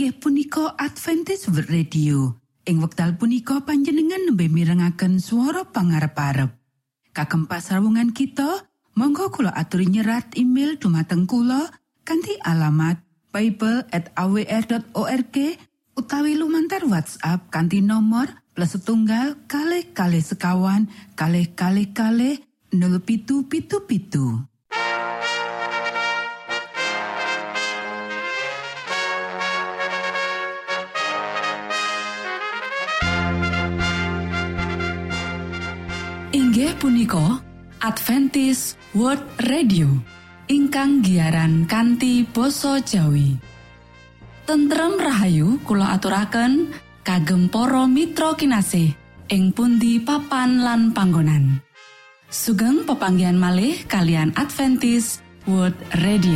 inggih punika Adventist World Radio. Ing wekdal punika panjenengan nembe mirengaken swara pangarep-arep. Kagem pasrawungan kita, monggo kula aturi nyerat email dumateng kula kanthi alamat bible@awr.org utawi lumantar WhatsApp kanthi nomor +1 kalih sekawan kalih 0777. Inggih punika Adventist World Radio ingkang giaran kanthi basa Jawi. Tentrem rahayu kula aturaken kagem para mitra kinasih ing pundi papan lan panggonan. Sugeng pepanggihan malih kalian Adventist World Radio.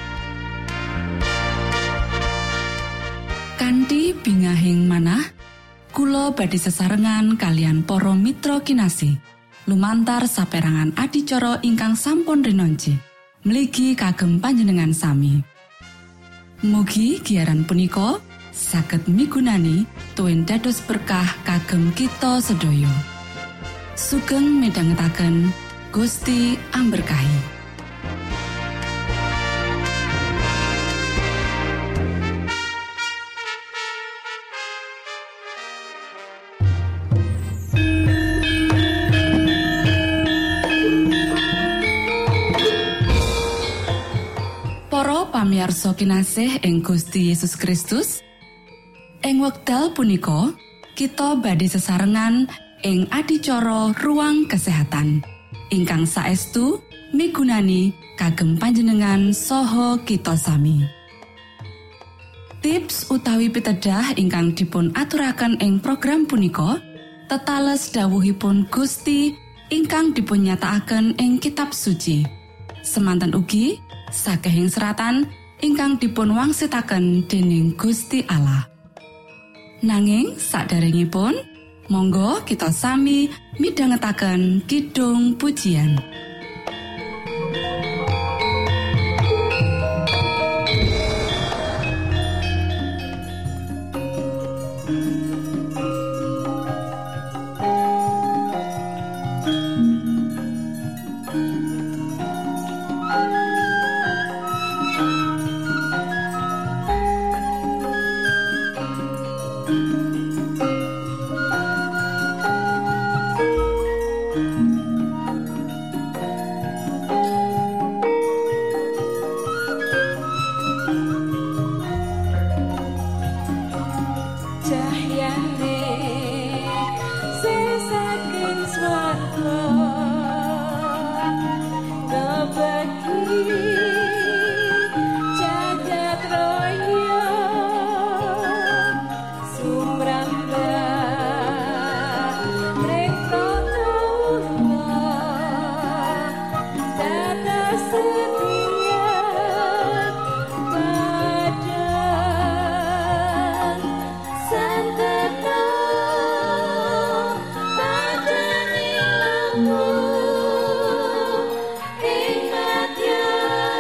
Kanthi bingahing manah kula badhe sesarengan kalian para mitra kinasih lumantar saperangan adicara ingkang sampun rinonci mligi kagem panjenengan sami. Mugi giaran punika saged migunani tuwin dados berkah kagem kita sedaya. Sugeng midhangetaken Gusti amberkahi. Pamirsa kinasih ing Gusti Yesus Kristus, ing wekdal punika kita badhe sesarengan ing adicara Ruang Kesehatan ingkang saestu migunani kagem panjenengan saha kita sami. Tips utawi pitedah ingkang dipun aturaken ing program punika tetales dawuhipun Gusti ingkang dipunnyatakaken ing kitab suci. Semanten ugi sakehing seratan ingkang dipun wangsitaken dening Gusti Allah. Nanging saderengipun, monggo kita sami midhangetaken kidung pujian. Ing Matya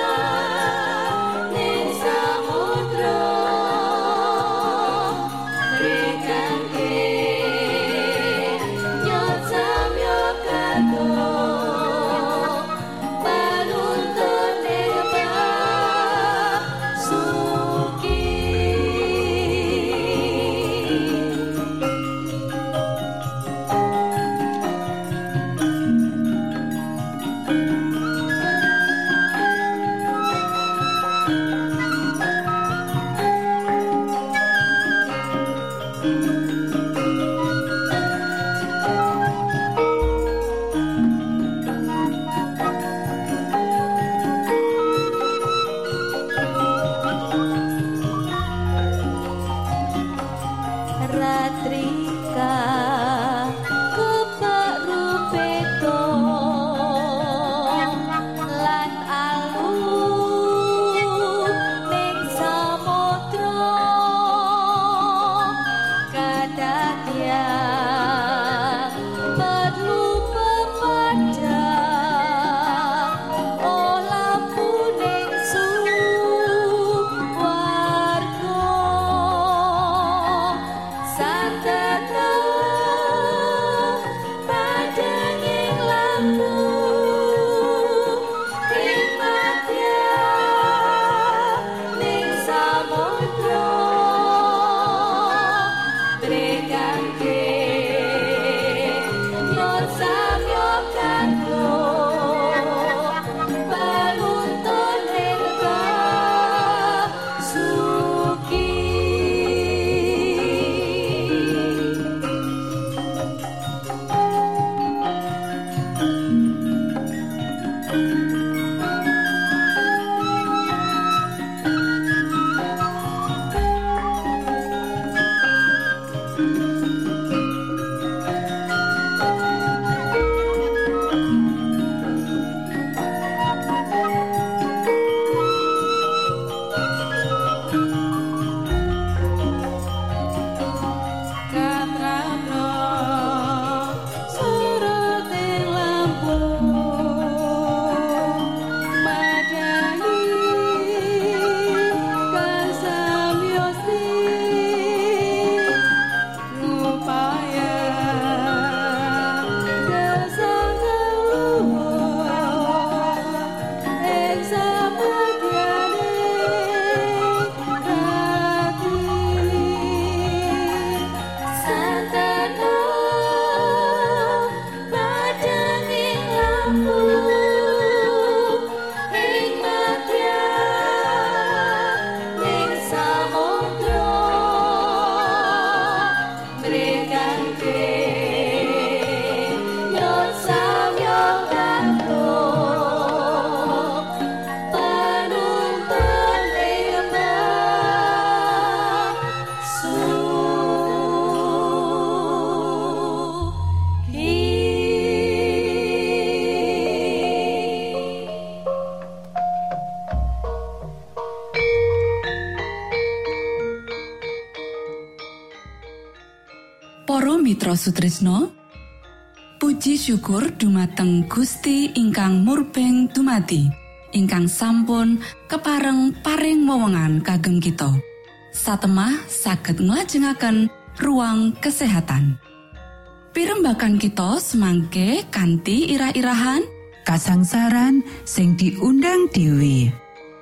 Para mitra Sutrisno, puji syukur dumateng Gusti ingkang murbeng dumati, ingkang sampun kepareng paring wewengan kagem kita. Satemah saged nglajengaken ruang kesehatan. Pirembagan kita semangke kanthi irah-irahan kasangsaran sing diundang dhewe.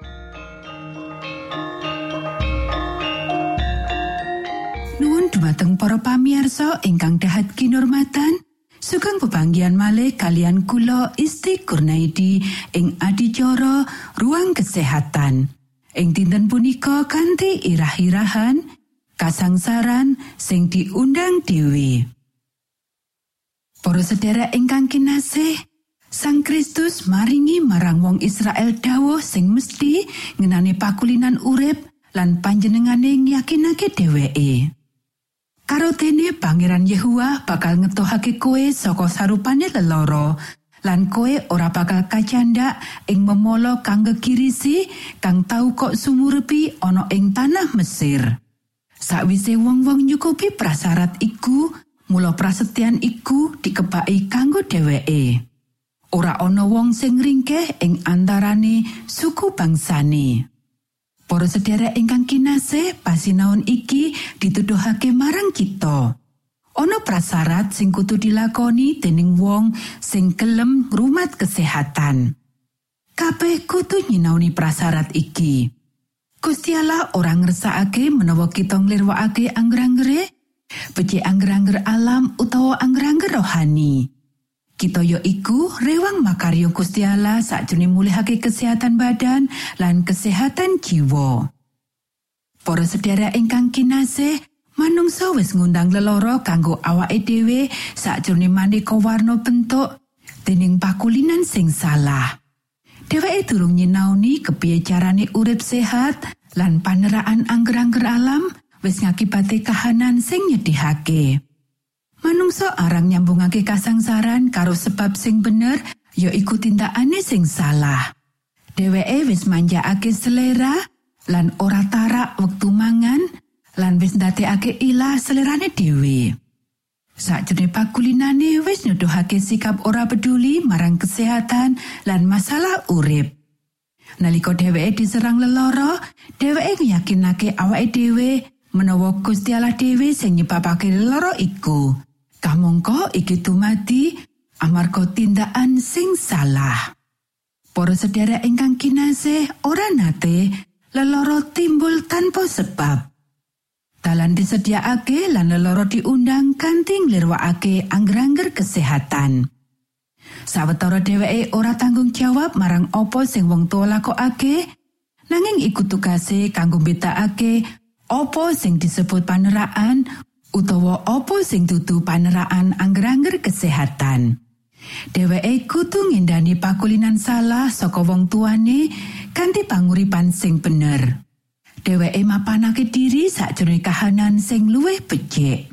Nuwun dumateng para pamirsa ingkang dahat kinurmatan, sugeng pepanggihan malih kalian kula Isti Kurnaidi ing adicara ruang kesehatan. Ing dinten punika kanthi irah-irahan kasangsaran sing diundang dhewe. Para sedherek ingkang kinasih, Sang Kristus maringi marang wong Israel dawuh sing mesti ngenani pakulinan urip lan panjenengane ngyakinake dheweke. Karo dene Pangeran Yehuwa bakal ngetohake kowe saka sarupane lelara lan kowe ora bakal kacandak ing memolo kang gegirisi kang tau kok sumurepi ana ing tanah Mesir. Sakwise wong-wong nyukupi prasarat iku, mula prasetyan iku dikebaki kanggo dheweke. Ora ana wong sing ringkeh ing antarane suku bangsane. Para sedherek ingkang kinasih, pasinaon iki dituduhake marang kita. Ana prasarat sing kudu dilakoni dening wong sing gelem ngrumat kesehatan. Kabeh kudu nyinaoni prasarat iki. Gusti Allah ora ngersakake menawa kita nglirwakake angger-anggere, becik angger-angger alam utawa angger-angger rohani. Kita ya iku rewang makarya Gusti Allah sakjroning mulihake kesehatan badan lan kesehatan jiwa. Para sedherek ingkang kinasih, manungsa wis ngundang lelara kanggo awake dhewe sakjroning maneka warna bentuk dening pakulinan sing salah. Dheweke durung nyinaoni kepiye carane urip sehat lan paneraan angger-angger alam wis ngakibate kahanan sing nyedihake. Manungsa arang nyambungake kasangsaran karo sebab sing bener, ya iku tindakane sing salah. Dheweke wis manjakake selera lan ora tarak wektu mangan lan wis ndadekake ilah selerane dhewe. Sakjroning pakulinane wis nuduhake sikap ora peduli marang kesehatan lan masalah urip. Nalika dheweke diserang lelara, dheweke yakinake awake dhewe menawa Gusti Allah dhewe sing nyebabake lelara iku. Kamangka iki dumadi amarga tindakan sing salah. Para sedherek ingkang kinasih, ora nate lelara timbul tanpa sebab. Dalan disediakake lan lelara diundang kanthi nglirwakake angger-angger kesehatan. Sawetara dheweke ora tanggung jawab marang apa sing wong tuwa lakokake, nanging iku tugase kanggo mbedakake apa sing disebut paneraan utawa apa sing dudu paneraan angger-angger kesehatan. Dheweke kudu ngindani pakulinan salah saka wong tuane kanthi panguripan sing bener. Dheweke mapanake diri sakjroning kahanan sing luwih becik.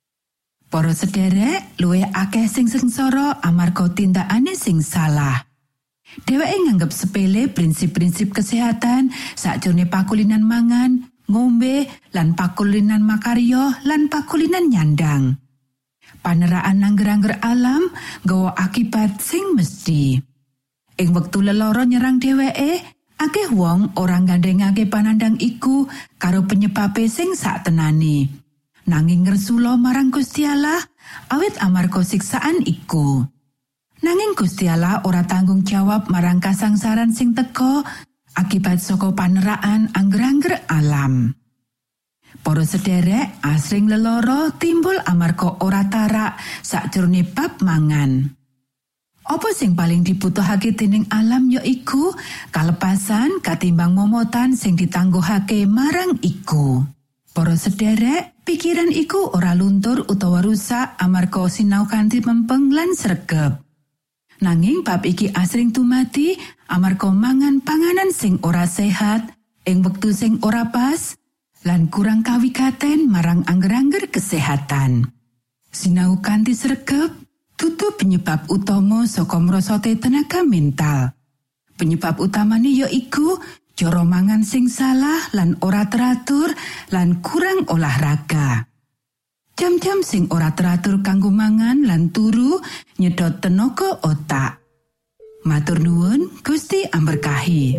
Para sedherek, luwih akeh sing sengsara amarga tindakane sing salah. Dheweke nganggep sepele prinsip-prinsip kesehatan sakjroning pakulinan mangan, ngombe lan pakulinan makarya lan pakulinan nyandang. Paneraan angger-angger alam nggawa akibat sing mesti. Ing wektu lelara nyerang dheweke, akeh wong ora gandengake panandang iku karo penyebabe sing saktenane. Nanging ngresula marang Gusti Allah awit amarga siksaan iku. Nanging Gusti Allah ora tanggung jawab marang kasangsaran sing teka akibat saka paneraan angger-angger alam. Para sederek, asring lelara timbul amarga ora tarak sakjroning bab mangan. Apa sing paling dibutuhake dening alam ya iku kalepasan katimbang momotan sing ditangguhake marang iku. Para sederek, pikiran iku ora luntur utawa rusak amarga sinau kanthi mempeng lan sregep. Nanging bab iki asring dumadi amarga mangan panganan sing ora sehat ing wektu sing ora pas lan kurang kawigaten marang angger-angger kesehatan. Sinau kanthi sregep dudu penyebab utama saka mrosote tenaga mental. Penyebab utamane ya iku cara mangan sing salah lan ora teratur lan kurang olahraga. Jam-jam sing ora teratur kanggo mangan lan turu nyedot tenaga otak. Matur nuwun, Gusti amberkahi.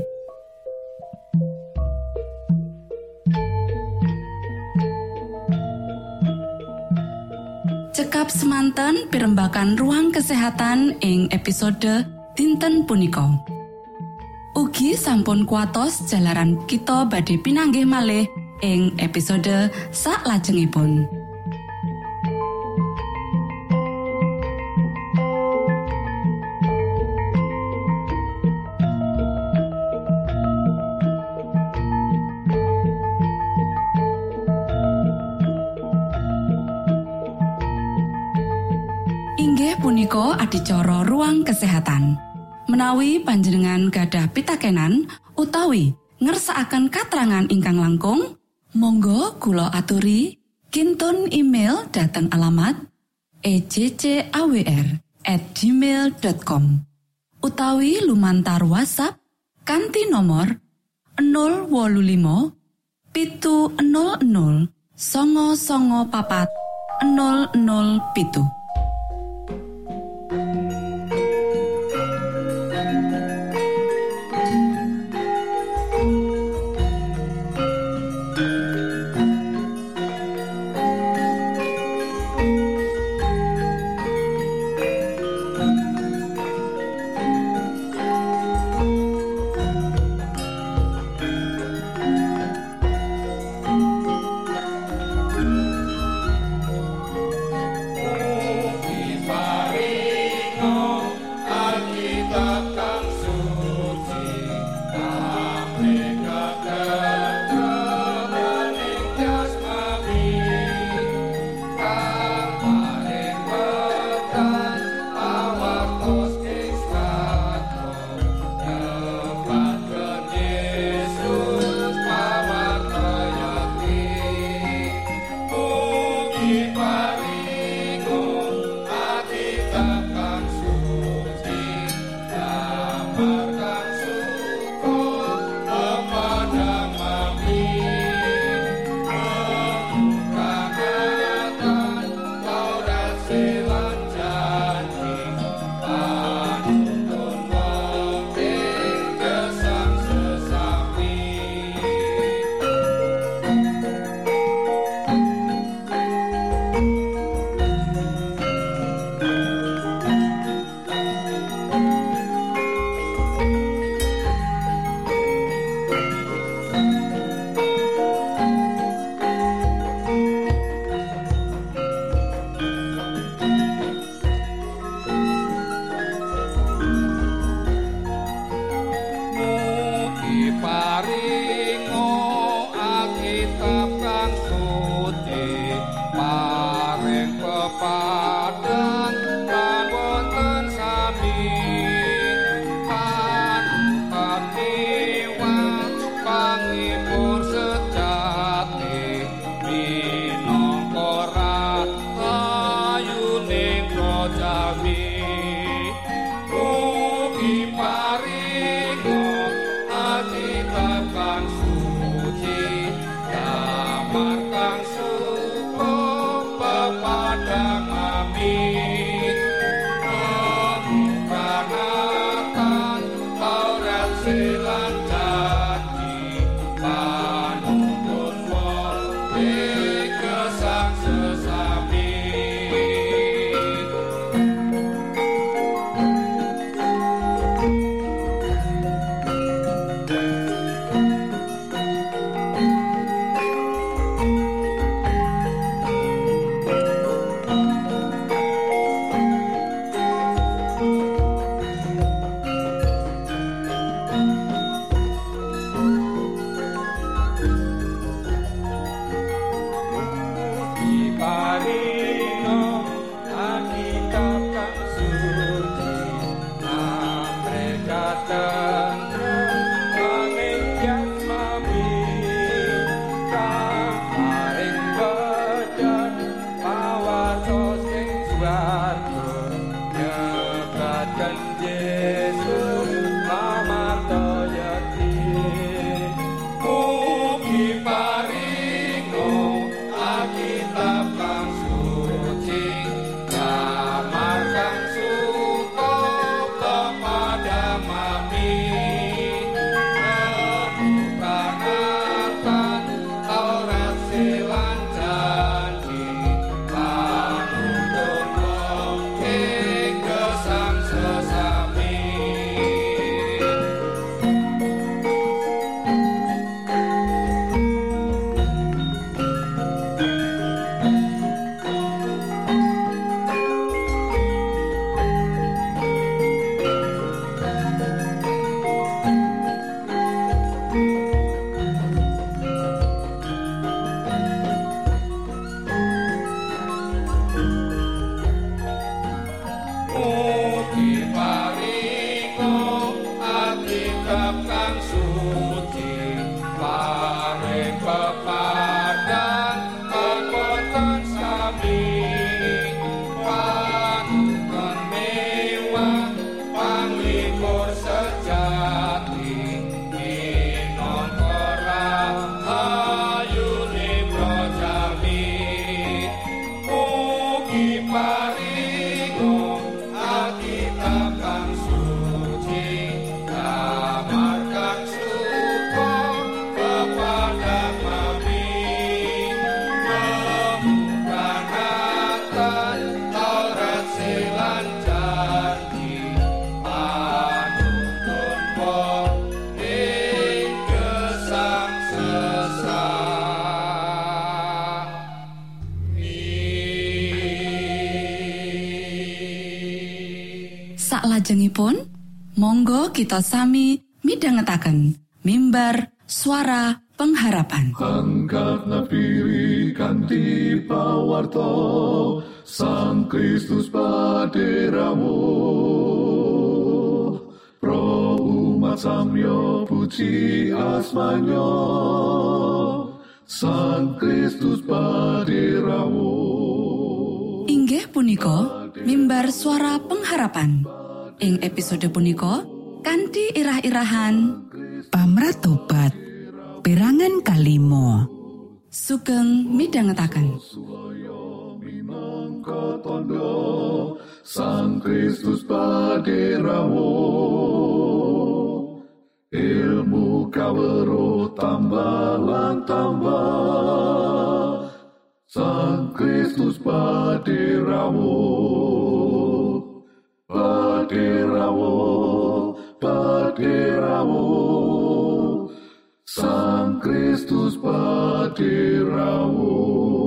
Cekap semanten pimbakan ruang kesehatan ing episode dinten punika. Ugi sampun kuatos jalaran kita badhe pinanggih malih ing episode saklajengipun. Inggih punika adicara ruang kesehatan. Menawi panjenengan gadah pitakenan utawi ngersakaken katrangan ingkang langkung, monggo kula aturi kinton email dhateng alamat ejcawr@gmail.com utawi lumantar WhatsApp kanthi nomor 085 700 994 007. Mugi paringo Alkitab kang Salajengipun, monggo kita sami midhangetaken mimbar suara pengharapan. Angkatna diri kanthi pawarta Sang Kristus paderamu. Pro umat samyo puji asmanyo Sang Kristus paderamu. Inggih punika mimbar suara pengharapan. Ing episode punika kanthi irah-irahan Pamratobat perangan kalimo. sugeng midhangetaken. Tondo Sang Kristus paderamu. Ilmu kawero tambah lan tambah Sang Kristus paderamu. Paderamu, paderamu Sang Kristus paderamu.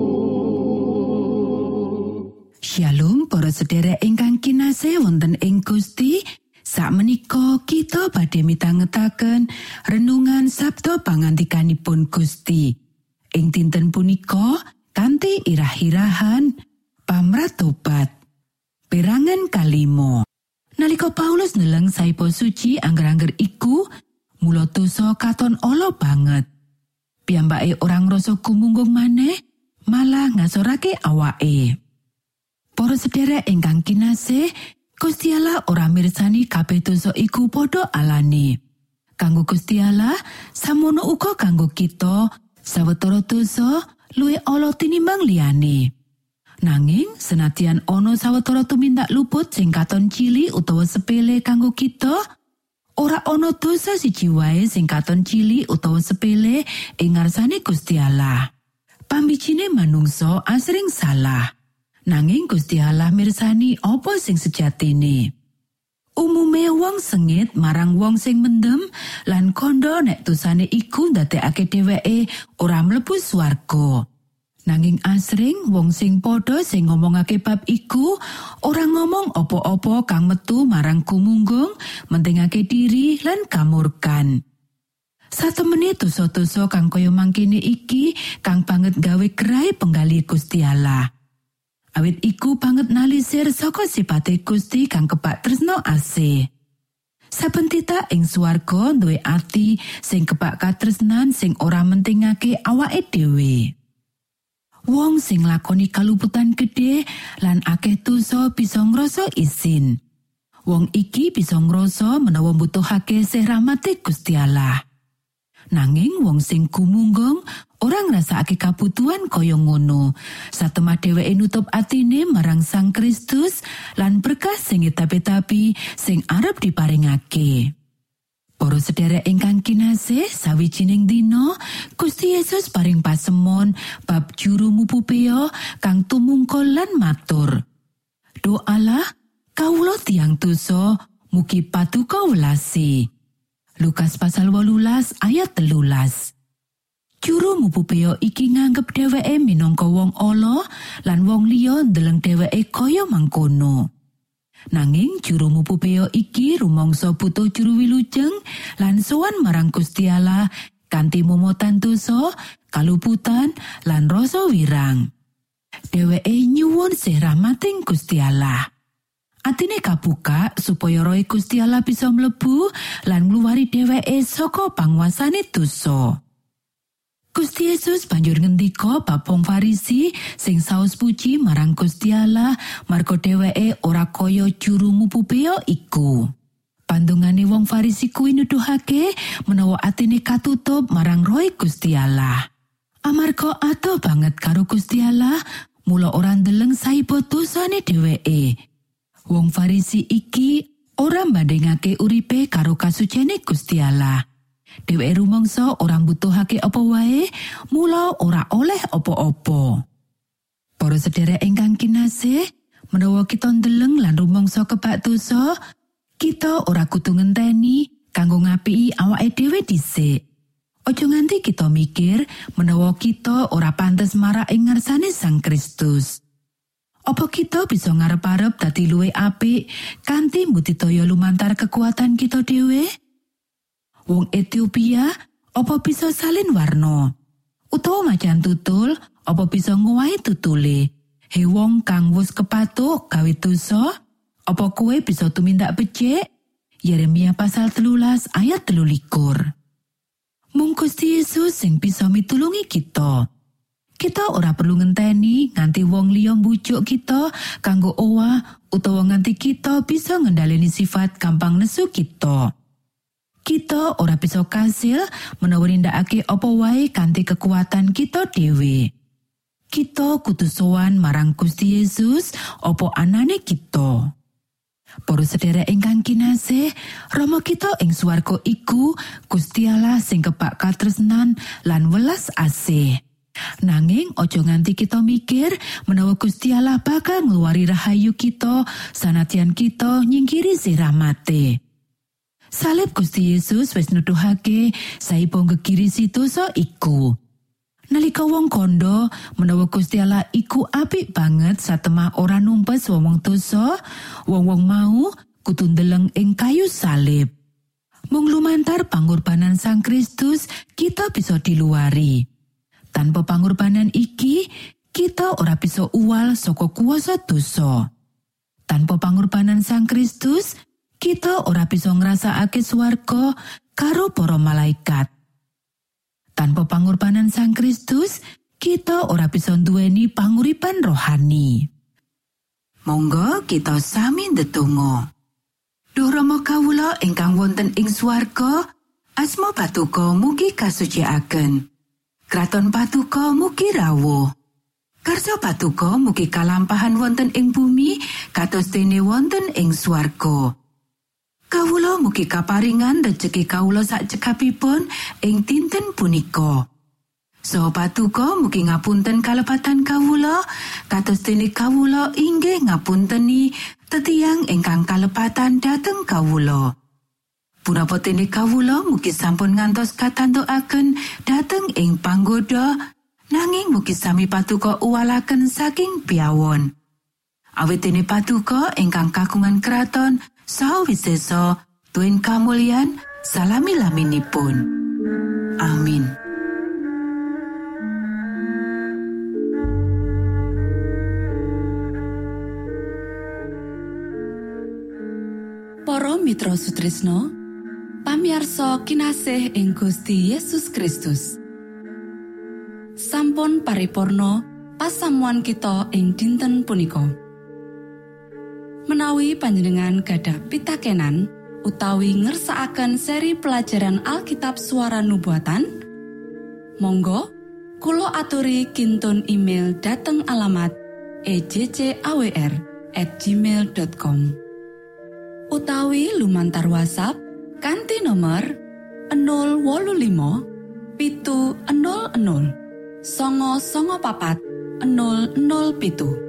Shalom para sedherek ingkang kinasih wonten ing Gusti. Sakmenika kita badhe mitangetaken renungan Sabda pangandikanipun Gusti. Ing dinten punika kanthi irah-irahan pamratobat perangan kalimo. Nalika Paulus neleng saipo suci angger-angger iku, mula dosa katon ala banget. Piyambake ora ngrasa gumunggung maneh, malah ngasorake awake. Para sedherek ingkang kinasih, Gusti Allah ora mirsani kabeh dosa iku padha alane. Kanggo Gusti Allah, samono uga kanggo kita, sawetara dosa luwih ala tinimbang liyane. Nanging senadyan ana sawetara tumindak luput sing katon cilik utawa sepele kanggo kita, ora ana dosa siji wae sing katon cilik utawa sepele ing ngarsane Gusti Allah. Pambijine manungsa asring salah. Nanging Gusti Allah mirsani apa sing sejatine. Umume wong sengit marang wong sing mendem lan kandha nek dosane iku ndadekake dheweke ora mlebu swarga. Nanging asring wong sing padha sing ngomongake bab iku ora ngomong apa-apa kang metu marang gumunggung, mentingake diri lan kamurkan. Satemene dosa-dosa kang kaya mangkene iki kang banget gawe gerai penggali Gusti Allah. Awit iku banget nalisir saka sipate Gusti kang kebak tresna asih. Saben titah ing swarga duwe ati sing kebak katresnan sing ora mentingake awake dhewe. Wong sing lakoni kaluputan gedhe lan akeh dosa bisa ngrasa isin. Wong iki bisa ngrasa menawa mbutuhake sih rahmate Gusti Allah. Nanging wong sing gumunggung ora ngrasakake kabutuhan kaya ngono. Satemah dheweke nutup atine marang Sang Kristus lan berkah sing etapi-tapi sing arep diparingake. Para sedherek ingkang kinasih, sawijining dina Gusti Yesus paring pasemon bab juru mupupeo kang tumungkul lan matur. Doalah kawula tiyang dosa mugi paduka welasi. Lukas pasal 18 ayat 13. Juru mupupeo iki nganggep dheweke minangka wong ala lan wong liya ndeleng dheweke kaya mangkono. Nanging juru mupupeo iki rumangsa butuh juru wilujeng lan sowan marang Gusti Allah kanthi momotan dosa, kaluputan lan rasa wirang. Dheweke nyuwun sih rahmating Gusti Allah. Atine kabuka supaya roh Gusti Allah bisa mlebu lan ngluwari dheweke saka panguasane dosa. Gusti Yesus banjur ngendika bab wong Farisi sing saos puji marang Gusti Allah marga dheweke ora kaya juru mupupeo iku. Pandungane wong Farisi kuwi nuduhake menawa atine katutup marang roh Gusti Allah. Amarga atuh banget karo Gusti Allah, mula ora ndeleng saiba dosane dheweke. Wong Farisi iki ora mbandingake uripe karo kasucene Gusti Allah. Dheweke rumangsa ora mbutuhake apa wae, mula ora oleh apa-apa. Para sedherek ingkang kinasih, menawa kita ndeleng lan rumangsa kebak dosa, kita ora kudu ngenteni kanggo ngapiki awake dhewe dhisik. Aja nganti kita mikir menawa kita ora pantes marang ing ngarsane Sang Kristus. Apa kita bisa ngarep-arep dadi luwih apik kanthi mbudidaya lumantar kekuatan kita dhewe? Wong Ethiopia apa bisa salin warna? Utawa macan tutul apa bisa ngowahi tutule? He wong kang wis kepatuh gawe dosa, apa kowe bisa tumindak becik? Yeremia pasal 13 ayat 23. Mung Gusti Yesus sing bisa mitulungi kita. Kita ora perlu ngenteni nganti wong liya mbujuk kita kanggo owah utawa nganti kita bisa ngendhaleni sifat gampang nesu kita. Kita ora bisa kasil menawa nindakake apa wae kanthi kekuatan kita dhewe. Kita kudu sowan marang Gusti Yesus apa anane kita. Para sedherek ingkang kinasih, Rama kita ing swarga iku Gusti Allah sing kebak katresnan lan welas asih. Nanging aja nganti kita mikir menawa Gusti Allah bakal ngluwari rahayu kita sanadyan kita nyingkiri si rahmate. Salib Gusti Yesus wis nuduhake saipo gegirisi dosa iku. Nalika wong kandha menawa Gusti Allah iku apik banget satemah ora numpes wong dosa, wong-wong mau kudu ndeleng ing kayu salib. Mung lumantar pangorbanan Sang Kristus kita bisa diluwari. Tanpa pangorbanan iki, kita ora bisa uwal saka kuasa dosa. Tanpa pangorbanan Sang Kristus, kita ora bisa ngrasakake swarga karo para malaikat. Tanpa pangorbanan Sang Kristus, kita ora bisa nduweni panguripan rohani. Monggo kita sami ndedonga. Duh Rama kawula ingkang wonten ing swarga, asma Patuko mugi kasucikaken. Kraton Patuko mugi rawuh. Karsa Patuko mugi kalampahan wonten ing bumi kados dene wonten ing swarga. Kawula mugi kaparingan rejeki kawula sak cekapipun ing dinten punika. Saha Patuko mugi ngapunten kalepatan kawula kados dene kawula inggih ngapunteni tetiang ingkang kalepatan dhateng kawula. Punapa dene kawula mugi sampun ngantos katantukaken dhateng ing panggoda, nanging mugi sami Patuko uwalaken saking piyawon. Awit dene Patuko ingkang kagungan kraton saha wisesa tuwin kamulyan salami-laminipun. Amin. Para mitra sutrisno, pamiarsa kinasih ing Gusti Yesus Kristus. Sampun paripurna pasamuan kita ing dinten punika. Menawi panjenengan gadah pitakenan utawi ngersakaken seri pelajaran Alkitab Suara Nubuatan, monggo kula aturi kintun email dhateng alamat ejcawr@gmail.com utawi lumantar WhatsApp kanthi nomor 085 700 994 007.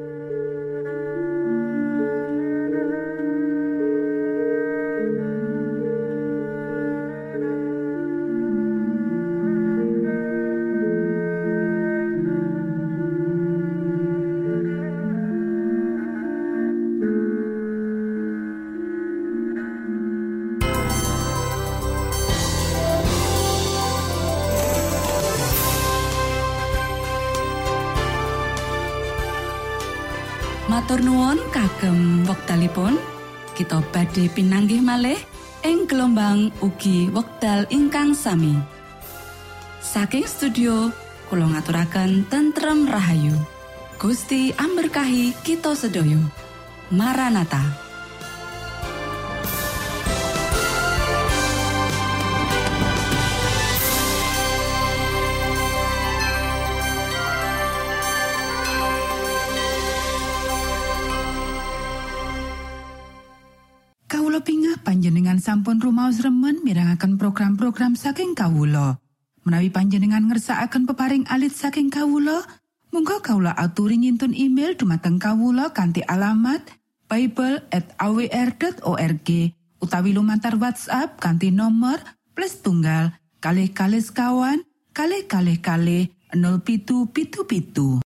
Matur nuwun kagem wektalipun kita badhe pinanggih malih ing gelombang ugi wekdal ingkang sami. Saking studio kula ngaturaken tentrem rahayu. Gusti amberkahi kita sedaya. Maranatha. Panjenengan sampun rumaos remen mirengaken program-program saking kawula. Menawi panjenengan ngersakaken peparing alit saking kawula, monggo kawula aturi ngintun email dumateng kawula kanthi alamat bible@awr.org utawi lumantar WhatsApp kanthi nomor +1 kalih 4077